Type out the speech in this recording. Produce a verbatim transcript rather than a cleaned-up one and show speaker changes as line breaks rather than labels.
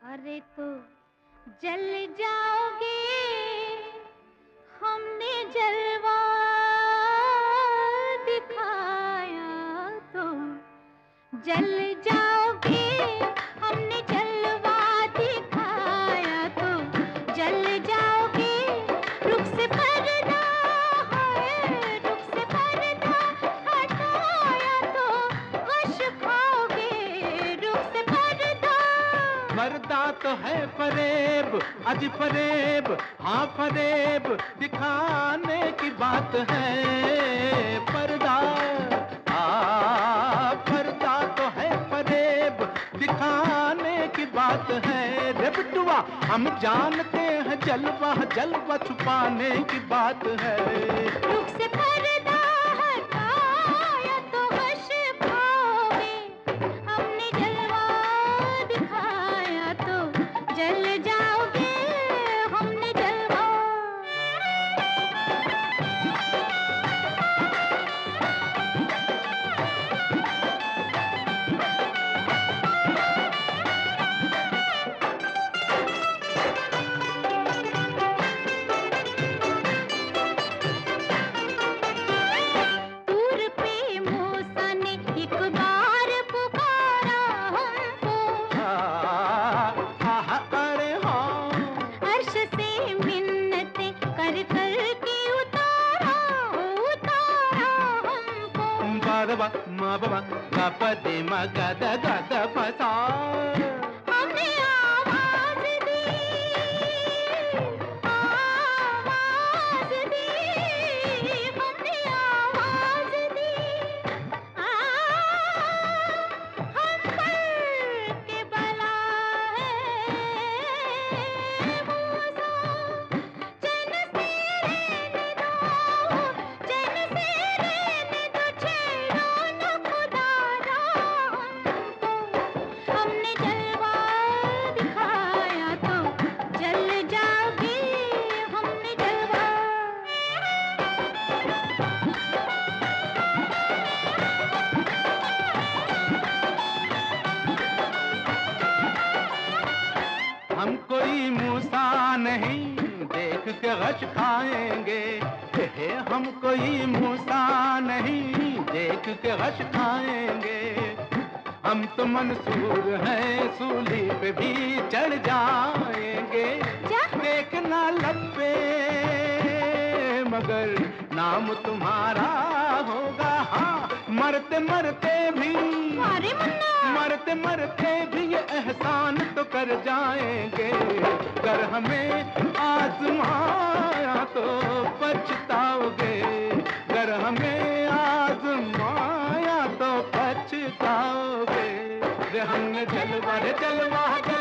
अरे तो जल जाओगे, हमने जलवा दिखाया तो जल जाओगे, हमने जलवा दिखाया तो जल जाओगे। रुख से पर्दा है, रुख से पर्दा हटाया तो वश खाओगे। रुख से पर्दा
पर्दा तो है फरेब, अज फरेब, हाँ फरेब दिखाने की बात है। पर्दा आ पर्दा तो है फरेब दिखाने की बात है। रे बिटुआ हम जानते हैं जलवा जलवा छुपाने की बात है।
रुख से पर्दा हटाया तो वश खाओगे, हमने जलवा दिखाया तो जल जाओगे। हमने जलवा दूर पे मूसा ने एक बार पुकारा हमको।
आह, अरे हाँ
अर्श से मिन्नतें कर कर के उतारा उतारा हमको।
बाबा मा बाबा गा पदे मा गा दा गा दा पसा।
हमने आवाज दी, आवाज दी, हमने आवाज दी। आ, हम पर के बला है मूसा, चैन से रहने दो, चैन से रहने दो, छेड़ो न खुदारा हमको। हमने जलवा दिखाया तो जल जाओगे। हमने जलवा
हम कोई मूसा नहीं देख के गश खाएंगे। हे हम कोई मूसा नहीं देख के गश खाएंगे। हम तो मंसूर हैं सूली पे भी चढ़ जाएंगे।
जा।
देखना लब पे मगर नाम तुम्हारा होगा। हाँ मरते मरते भी
मारे मुन्ना
मरते मरते भी ये एहसान तो कर जाएंगे। कर हमें आजमाया तो पछताओगे। कर हमें आजमाया तो पछताओगे। रे हमने जलवा रे जलवा